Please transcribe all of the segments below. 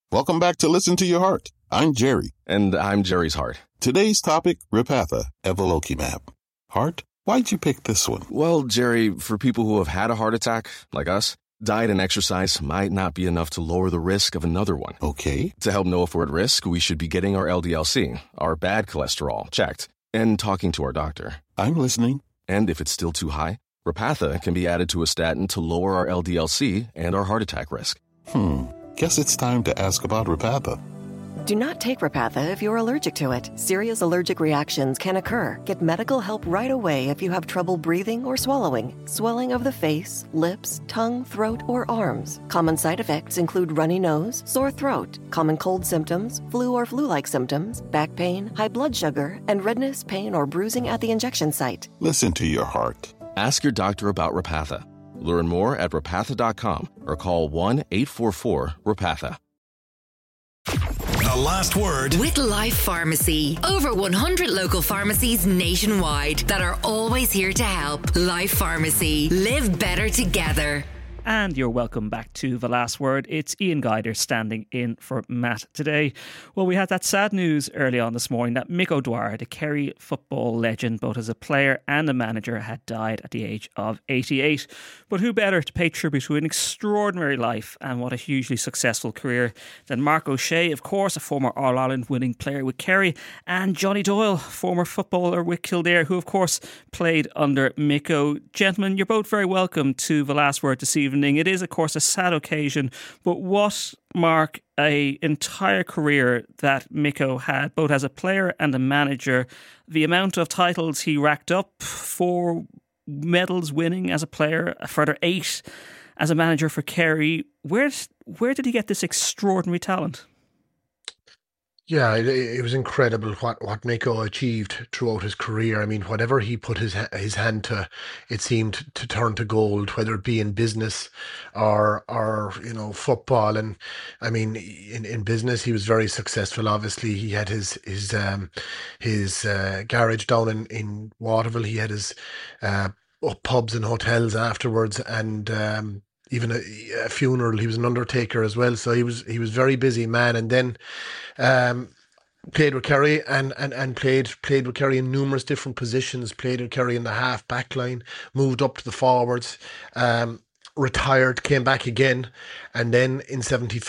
Welcome back to Listen to Your Heart. I'm Jerry. And I'm Jerry's heart. Today's topic, Repatha, Evolocumab. Heart, why'd you pick this one? Well, Jerry, for people who have had a heart attack, like us, diet and exercise might not be enough to lower the risk of another one. Okay. To help know if we're at risk, we should be getting our LDL-C, our bad cholesterol, checked, and talking to our doctor. I'm listening. And if it's still too high, Repatha can be added to a statin to lower our LDL-C and our heart attack risk. Guess it's time to ask about Repatha. Do not take Repatha if you're allergic to it. Serious allergic reactions can occur. Get medical help right away if you have trouble breathing or swallowing, swelling of the face, lips, tongue, throat, or arms. Common side effects include runny nose, sore throat, common cold symptoms, flu or flu-like symptoms, back pain, high blood sugar, and redness, pain, or bruising at the injection site. Listen to your heart. Ask your doctor about Repatha. Learn more at repatha.com or call 1-844-REPATHA. The last word with Life Pharmacy. Over 100 local pharmacies nationwide that are always here to help. Life Pharmacy. Live better together. And you're welcome back to The Last Word. It's Ian Guider standing in for Matt today. Well, we had that sad news early on this morning that Mick O'Dwyer, the Kerry football legend, both as a player and a manager, had died at the age of 88. But who better to pay tribute to an extraordinary life and what a hugely successful career than Mark O'Shea, of course, a former All-Ireland winning player with Kerry, and Johnny Doyle, former footballer with Kildare, who of course played under Mick O. Gentlemen, you're both very welcome to The Last Word this evening. It is, of course, a sad occasion, but what, Mark, an entire career that Miko had, both as a player and a manager. The amount of titles he racked up, 4 medals winning as a player, a further 8 as a manager for Kerry. Where did he get this extraordinary talent? Yeah, it was incredible what Miko achieved throughout his career. I mean, whatever he put his hand to, it seemed to turn to gold, whether it be in business or football. And I mean, in business, he was very successful. Obviously, he had his garage down in Waterville. He had his pubs and hotels afterwards, and even a funeral. He was an undertaker as well, so he was very busy man. And then played with Kerry and played with Kerry in numerous different positions. Played with Kerry in the half back line, moved up to the forwards, retired, came back again, and then in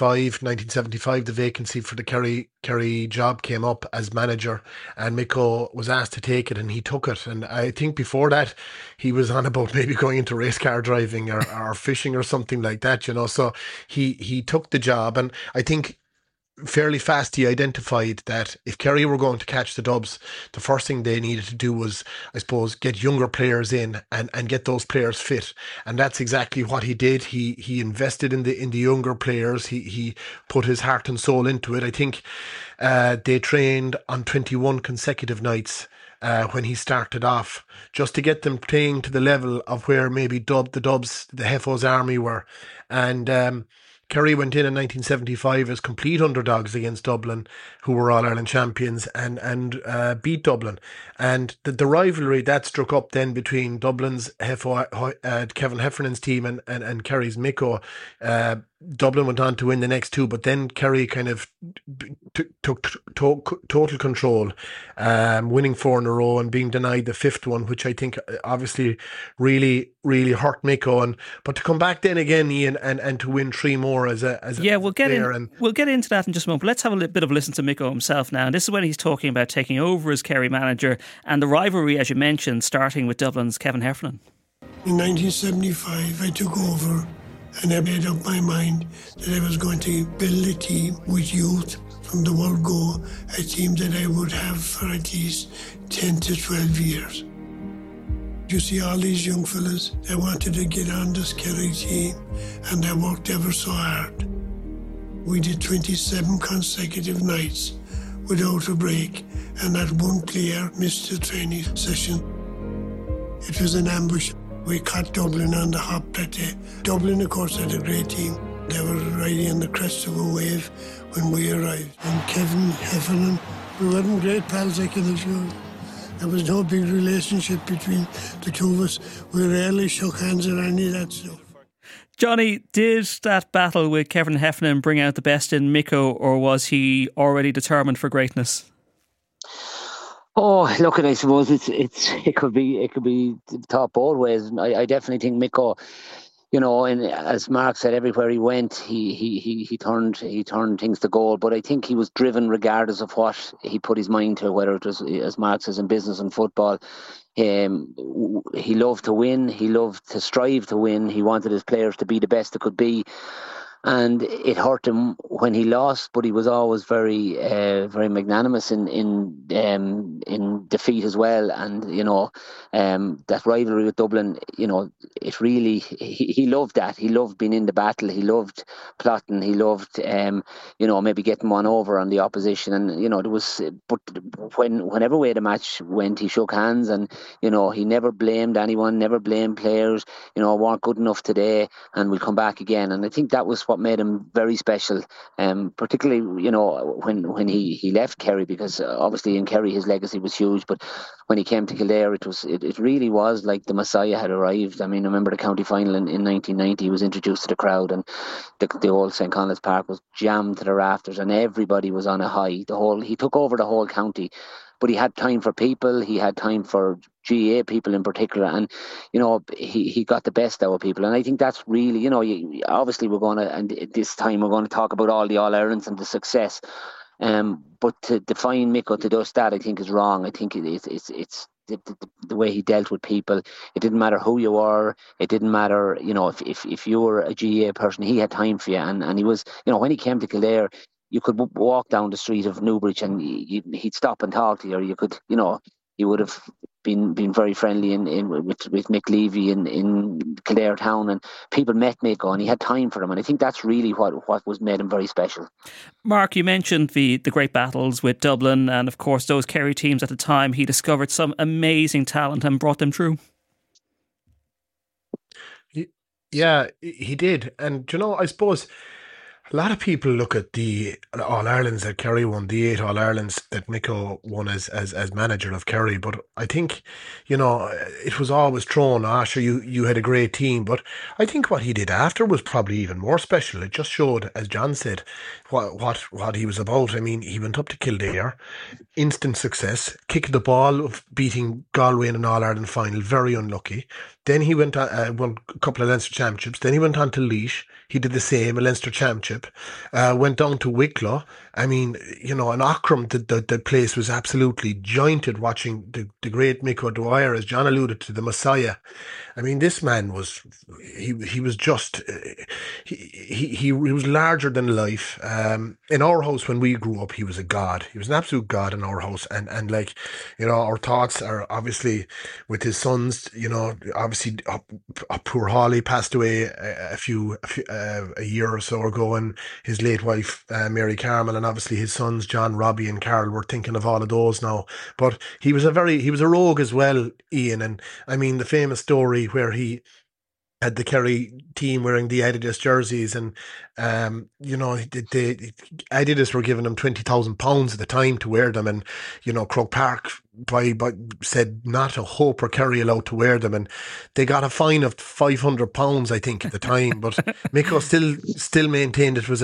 1975, the vacancy for the Kerry job came up as manager, and Miko was asked to take it, and he took it. And I think before that, he was on about maybe going into race car driving or fishing or something like that, So he took the job, and I think fairly fast he identified that if Kerry were going to catch the Dubs, the first thing they needed to do was, I suppose, get younger players in and get those players fit. And that's exactly what he did. He invested in the younger players. He put his heart and soul into it. I think they trained on 21 consecutive nights when he started off, just to get them playing to the level of where maybe the Heffo's Army were. And Kerry went in 1975 as complete underdogs against Dublin, who were All-Ireland champions, and beat Dublin. And the rivalry that struck up then between Dublin's Kevin Heffernan's team and Kerry's Miko, Dublin went on to win the next 2, but then Kerry kind of took total control, winning 4 in a row and being denied the 5th one, which I think obviously really, really hurt Miko. But to come back then again, Ian, and to win 3 more as a we'll get into that in just a moment. But let's have a bit of a listen to Miko himself now. And this is when he's talking about taking over as Kerry manager and the rivalry, as you mentioned, starting with Dublin's Kevin Heffernan. In 1975, I took over. And I made up my mind that I was going to build a team with youth from the word go, a team that I would have for at least 10 to 12 years. You see all these young fellas, they wanted to get on this Kerry team, and they worked ever so hard. We did 27 consecutive nights without a break, and not one player missed a training session. It was an ambush. We caught Dublin on the hop that day. Dublin, of course, had a great team. They were riding on the crest of a wave when we arrived. And Kevin Heffernan, we weren't great pals, I can assure you. There was no big relationship between the two of us. We rarely shook hands or any of that stuff. Johnny, did that battle with Kevin Heffernan bring out the best in Micko, or was he already determined for greatness? Oh, look, I suppose it could be thought both ways. I definitely think Micko, you know, and as Mark said, everywhere he went, he turned things to gold. But I think he was driven regardless of what he put his mind to, whether it was, as Mark says, in business and football. He loved to win. He loved to strive to win. He wanted his players to be the best they could be. And it hurt him when he lost, but he was always very, very magnanimous in defeat as well. And you know, that rivalry with Dublin, you know, it really he loved that. He loved being in the battle. He loved plotting. He loved, you know, maybe getting one over on the opposition. And you know, there was, but whenever way the match went, he shook hands, and you know, he never blamed anyone, never blamed players. You know, weren't good enough today, and we'll come back again. And I think that was what made him very special, particularly, you know, when he left Kerry, because obviously in Kerry his legacy was huge, but when he came to Kildare, it really was like the Messiah had arrived. I mean, I remember the county final in 1990, he was introduced to the crowd, and the old St. Conleth's Park was jammed to the rafters, and everybody was on a high. He took over the whole county, but he had time for people. He had time for GAA people in particular, and you know, he got the best out of people. And I think that's really, you know, obviously we're going to, and this time we're going to talk about all the All-Irelands and the success. But to define Micko to just that, I think is wrong. I think it's the way he dealt with people. It didn't matter who you were. It didn't matter, you know, if you were a GAA person, he had time for you. And he was, you know, when he came to Kildare, you could walk down the street of Newbridge and he'd stop and talk to you, or you could, you know, you would have been very friendly with Mick Levy in Kildare town, and people met Micko and he had time for them, and I think that's really what was made him very special. Mark, you mentioned the great battles with Dublin, and of course those Kerry teams at the time. He discovered some amazing talent and brought them through. Yeah, he did. And you know, I suppose a lot of people look at the All-Irelands that Kerry won, the 8 All-Irelands that Micko won as manager of Kerry. But I think, you know, it was always thrown, sure, you had a great team. But I think what he did after was probably even more special. It just showed, as John said, what he was about. I mean, he went up to Kildare, instant success, kicked the ball of beating Galway in an All-Ireland final, very unlucky. Then he won a couple of Leinster Championships. Then he went on to Laois. He did the same, a Leinster Championship. Went down to Wicklow. I mean, you know, in Aughrim, the place was absolutely jointed watching the great Micko Dwyer, as John alluded to, the Messiah. I mean, this man was, he was just, he was larger than life. In our house, when we grew up, he was a god. He was an absolute god in our house. And like, you know, our thoughts are obviously with his sons, you know, obviously poor Hawley passed away a year or so ago, and his late wife, Mary Carmel, and obviously his sons, John, Robbie and Carol, were thinking of all of those now. But he was a rogue as well, Ian. And I mean, the famous story where he had the Kerry team wearing the Adidas jerseys, and you know, the Adidas were giving him £20,000 at the time to wear them, and you know, Croke Park said not a hope or Kerry allowed to wear them, and they got a fine of £500, I think, at the time. But Micko still maintained it was a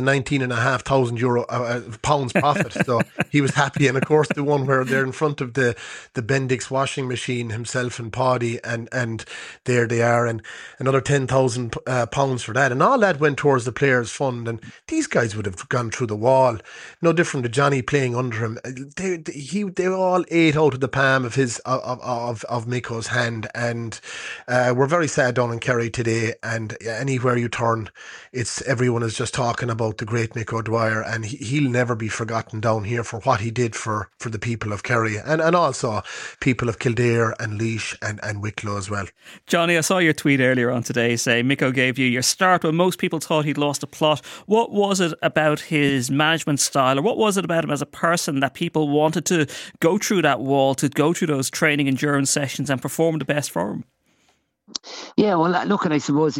€19,500 pounds profit, so he was happy. And of course, the one where they're in front of the Bendix washing machine, himself and Paddy, and there they are, and another £10,000 for that, and all that went towards the players' fund. And these guys would have gone through the wall, no different to Johnny playing under him. They all ate out of the palm of his of Micko's hand, and we're very sad down in Kerry today. And anywhere you turn, everyone is just talking about the great Micko Dwyer, and he'll never be forgotten down here for what he did for the people of Kerry, and also people of Kildare and Laois and Wicklow as well. Johnny, I saw your tweet earlier on today say Micko gave you your start when most people thought he'd lost a plot. What was it about his management style, or what was it about him as a person, that people wanted to go through that wall, to go through those training endurance sessions and perform the best for him? Yeah, well, look, and I suppose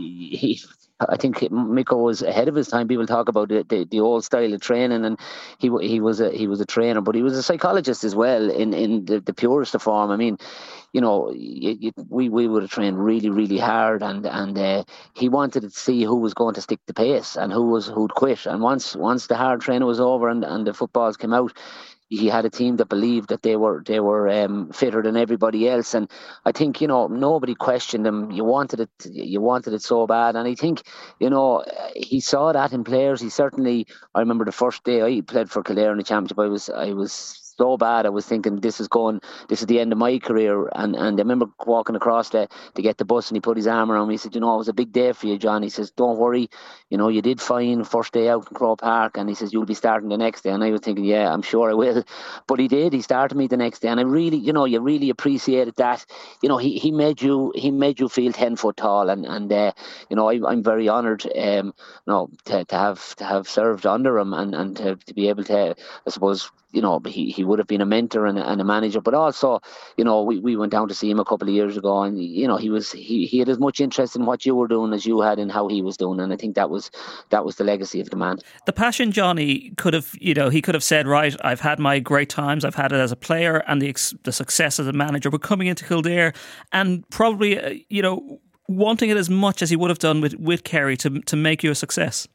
I think Micko was ahead of his time. People talk about the old style of training, and he was a trainer, but he was a psychologist as well in the purest of form. I mean, you know, we would have trained really, really hard, and he wanted to see who was going to stick the pace and who'd quit. And once the hard training was over and the footballs came out, he had a team that believed that they were fitter than everybody else, and I think, you know, nobody questioned him. You wanted it so bad, and I think, you know, he saw that in players. He certainly. I remember the first day I played for Kildare in the championship. I was so bad. I was thinking this is the end of my career, and I remember walking across to get the bus, and he put his arm around me. He said, you know, it was a big day for you, John. He says, don't worry, you know, you did fine first day out in Croke Park, and he says you'll be starting the next day. And I was thinking, yeah, I'm sure I will. But he did. He started me the next day, and I really, you know, you really appreciated that. You know, he made you feel 10 foot tall, and you know, I'm very honoured, you know, to have served under him, and to be able to, I suppose, you know, he would have been a mentor and a manager, but also, you know, we went down to see him a couple of years ago, and, you know, he had as much interest in what you were doing as you had in how he was doing, and I think that was the legacy of the man. The passion, Johnny, could have said, right, I've had my great times, I've had it as a player and the success as a manager, but coming into Kildare and probably, you know, wanting it as much as he would have done with Kerry to make you a success.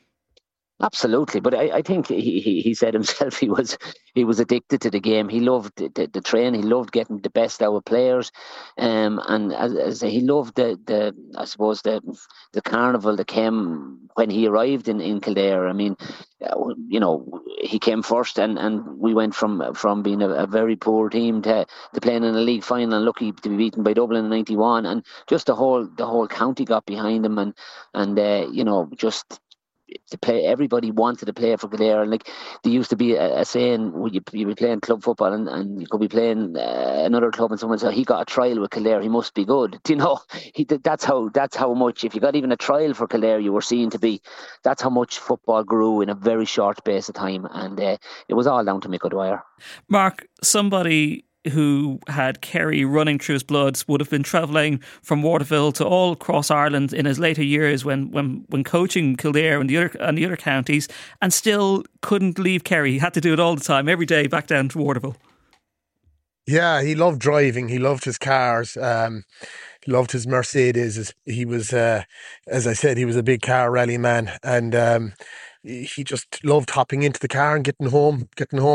Absolutely, but I think he said himself he was addicted to the game. He loved the train. He loved getting the best out of players, and as he loved the I suppose the carnival that came when he arrived in Kildare. I mean, you know, he came first, and we went from being a very poor team to playing in a league final and lucky to be beaten by Dublin in '91, and just the whole county got behind him, and you know, just to play. Everybody wanted to play for Kildare, and like there used to be a saying, you'd be playing club football and you could be playing another club, and someone said he got a trial with Kildare, he must be good. Do you know? That's how much, if you got even a trial for Kildare, you were seen to be. That's how much football grew in a very short space of time, and it was all down to Mick Dwyer. Mark, somebody who had Kerry running through his blood would have been travelling from Waterville to all across Ireland in his later years when coaching Kildare and the other counties, and still couldn't leave Kerry. He had to do it all the time, every day, back down to Waterville. Yeah, he loved driving. He loved his cars. He loved his Mercedes. He was, as I said, he was a big car rally man, and he just loved hopping into the car and getting home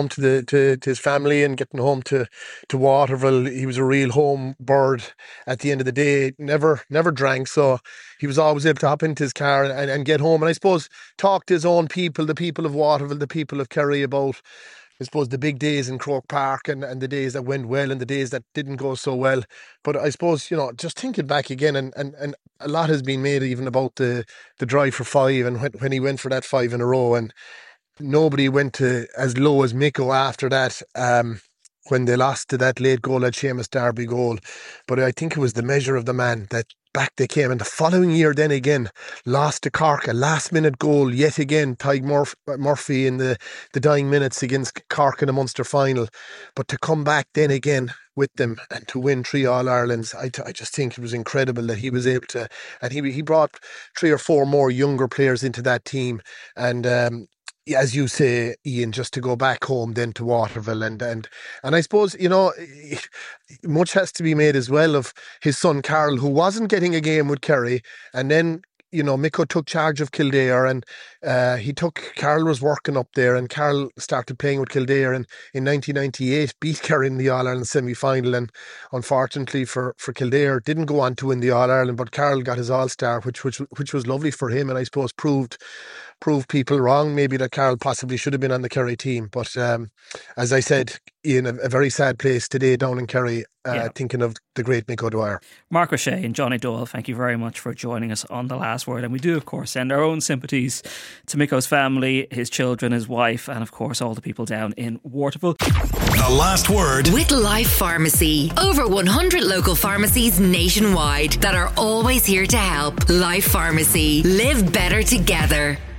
to his family and getting home to Waterville. He was a real home bird at the end of the day. Never drank, so he was always able to hop into his car and get home. And I suppose talk to his own people, the people of Waterville, the people of Kerry, about, I suppose, the big days in Croke Park and the days that went well and the days that didn't go so well. But I suppose, you know, just thinking back again, and a lot has been made even about the drive for 5 and when he went for that 5 in a row, and nobody went to as low as Micko after that, when they lost to that late goal, that Seamus Darby goal. But I think it was the measure of the man that back they came, and the following year then again lost to Cork, a last minute goal yet again, Tyg Murphy in the dying minutes against Cork in a Munster final. But to come back then again with them and to win 3 All-Irelands, I just think it was incredible that he was able to, and he brought 3 or 4 more younger players into that team, and as you say, Ian, just to go back home then to Waterville, and I suppose, you know, much has to be made as well of his son Carl, who wasn't getting a game with Kerry, and then, you know, Micko took charge of Kildare, and Carl was working up there, and Carl started playing with Kildare, and in 1998 beat Kerry in the All-Ireland semi-final, and unfortunately for Kildare didn't go on to win the All-Ireland, but Carl got his All-Star, which was lovely for him, and I suppose proved people wrong, maybe that Carl possibly should have been on the Kerry team. But as I said, Ian, a very sad place today down in Kerry, thinking of the great Mick Dwyer. Mark O'Shea and Johnny Doyle, thank you very much for joining us on The Last Word. And we do, of course, send our own sympathies to Micko's family, his children, his wife, and of course all the people down in Waterville. The Last Word with Life Pharmacy. Over 100 local pharmacies nationwide that are always here to help. Life Pharmacy. Live better together.